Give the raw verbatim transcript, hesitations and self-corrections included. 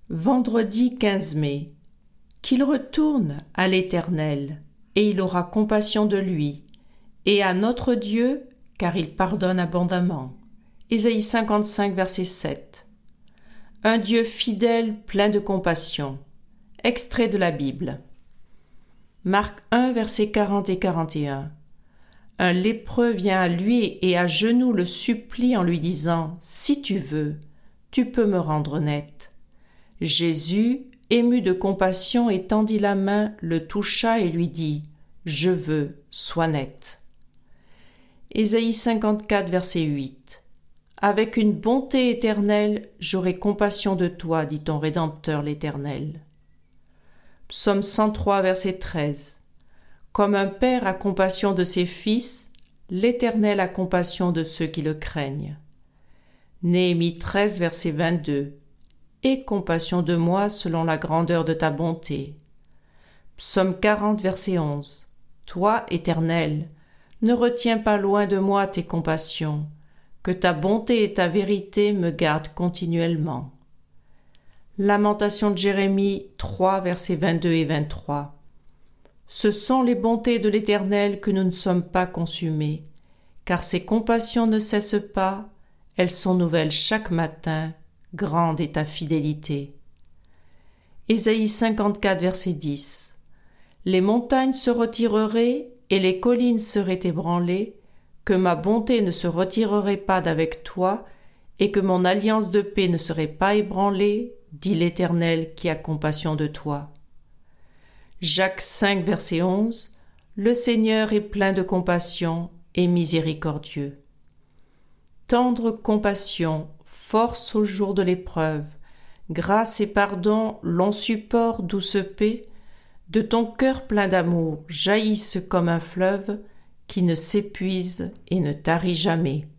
Vendredi quinze mai. Qu'il retourne à l'Éternel, et il aura compassion de lui, et à notre Dieu, car il pardonne abondamment. Ésaïe cinquante-cinq, verset sept. Un Dieu fidèle, plein de compassion. Extrait de la Bible. Marc un, versets quarante et quarante et un. Un lépreux vient à lui et à genoux le supplie en lui disant « Si tu veux, tu peux me rendre net. » Jésus, ému de compassion, étendit la main, le toucha et lui dit « Je veux, sois net. » Ésaïe cinquante-quatre, verset huit. Avec une bonté éternelle, j'aurai compassion de toi, dit ton Rédempteur l'Éternel. Psaume cent trois, verset treize. Comme un père a compassion de ses fils, l'Éternel a compassion de ceux qui le craignent. Néhémie treize, verset vingt-deux. Aie compassion de moi selon la grandeur de ta bonté. Psaume quarante, verset onze. Toi, Éternel, ne retiens pas loin de moi tes compassions, que ta bonté et ta vérité me gardent continuellement. Lamentation de Jérémie trois, versets vingt-deux et vingt-trois. Ce sont les bontés de l'Éternel que nous ne sommes pas consumés, car ses compassions ne cessent pas, elles sont nouvelles chaque matin, grande est ta fidélité. Ésaïe cinquante-quatre, verset dix. Les montagnes se retireraient et les collines seraient ébranlées, que ma bonté ne se retirerait pas d'avec toi et que mon alliance de paix ne serait pas ébranlée, dit l'Éternel qui a compassion de toi. Jacques cinq, verset onze. Le Seigneur est plein de compassion et miséricordieux. Tendre compassion, force au jour de l'épreuve, grâce et pardon, long support, douce paix, de ton cœur plein d'amour jaillissent comme un fleuve qui ne s'épuise et ne tarit jamais.